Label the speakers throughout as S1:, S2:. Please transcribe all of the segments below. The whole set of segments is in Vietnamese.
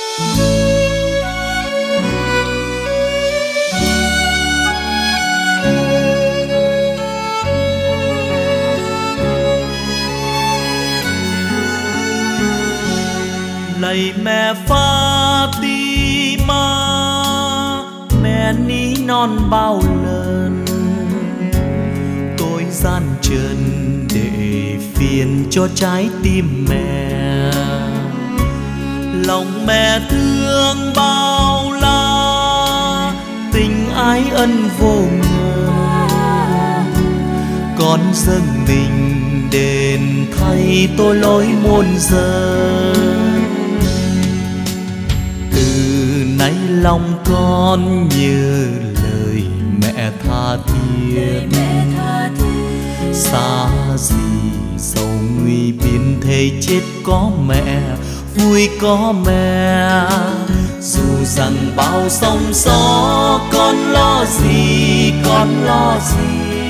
S1: Lạy mẹ Fatima, mẹ ní non bao lần tôi gian trần để phiền cho trái tim mẹ. Lòng mẹ thương bao la, tình ái ân vô ngờ. Con dâng mình đền thay tôi lỗi muôn giờ. Nay lòng con nhớ lời mẹ tha thiết, xa gì sầu nguy biên thế chết có mẹ, vui có mẹ. Dù rằng bao sóng gió con lo gì, con lo gì.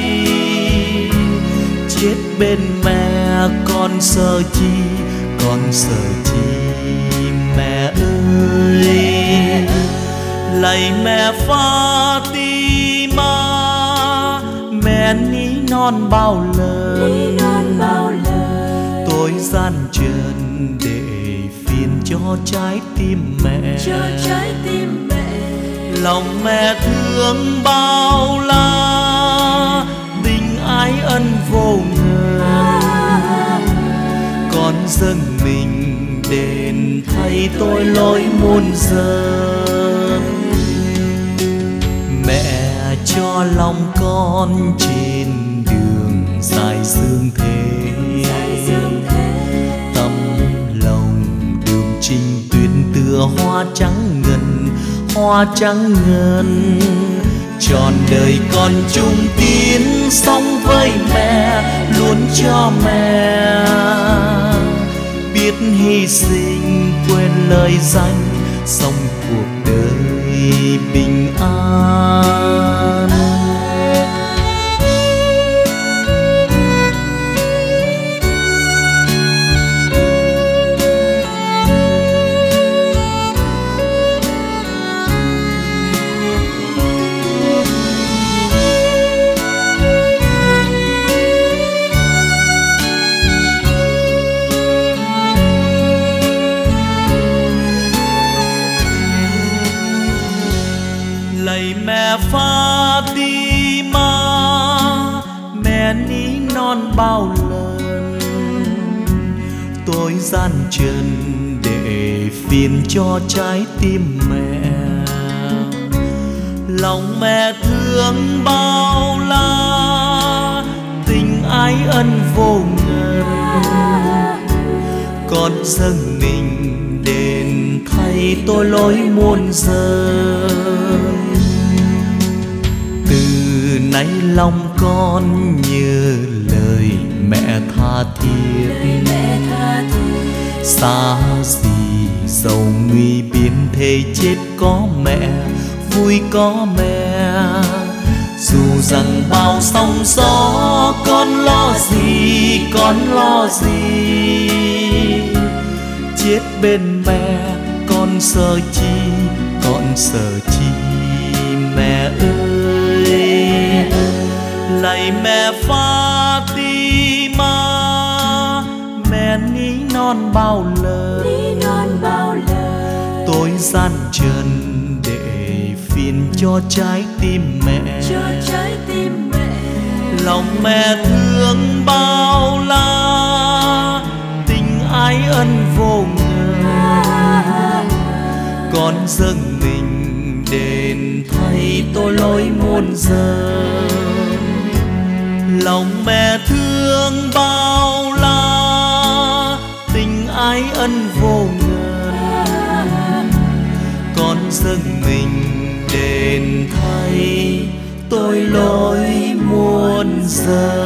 S1: Chết bên mẹ con sợ chi, con sợ chi mẹ ơi. Lạy mẹ Fatima, mẹ ní non bao lần tôi gian trần để phiền cho trái tim mẹ. Lòng mẹ thương bao la, tình ái ân vô ngờ. Con dâng mình đền thay tôi lỗi muôn giờ. Mẹ cho lòng con trên đường dài dương thế, tâm lòng đường trình tuyến tựa hoa trắng ngần, hoa trắng ngần. Trọn đời con chung tiến sống với mẹ, luôn cho mẹ. Biết hy sinh quên lời danh, sống cuộc đời bình an. Lạy mẹ Fatima, mẹ ní non bao lần tôi gian trần để phiền cho trái tim mẹ. Lòng mẹ thương bao la, tình ái ân vô ngần. Con dâng mình đền thay tôi lỗi muôn giờ. Nay lòng con nhớ lời mẹ tha thiết, xa gì dầu nguy biên thế chết có mẹ, vui có mẹ. Dù rằng bao sóng gió con lo gì, con lo gì. Chết bên mẹ con sợ chi, con sợ chi mẹ ơi. Lạy mẹ Fatima, mẹ ní non bao lần tôi gian trần để phiền cho trái tim mẹ. Lòng mẹ thương bao la, tình ái ân vô ngờ. Con dâng mình đền thay tôi lỗi muôn giờ. Lòng mẹ thương bao la, tình ái ân vô ngờ. Con dâng mình đền thay tôi lỗi muôn giờ.